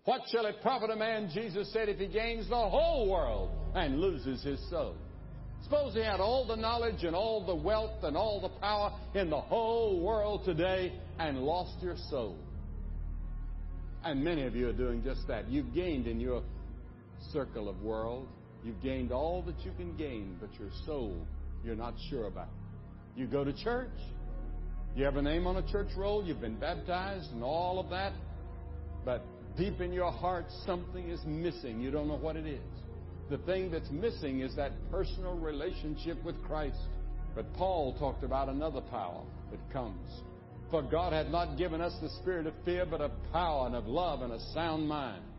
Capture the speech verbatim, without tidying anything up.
What shall it profit a man, Jesus said, if he gains the whole world and loses his soul? Suppose he had all the knowledge and all the wealth and all the power in the whole world today and lost your soul. And many of you are doing just that. You've gained in your circle of world. You've gained all that you can gain, but your soul you're not sure about. You go to church. You have a name on a church roll. You've been baptized and all of that. But deep in your heart, something is missing. You don't know what it is. The thing that's missing is that personal relationship with Christ. But Paul talked about another power that comes. For God hath not given us the spirit of fear, but of power and of love and a sound mind.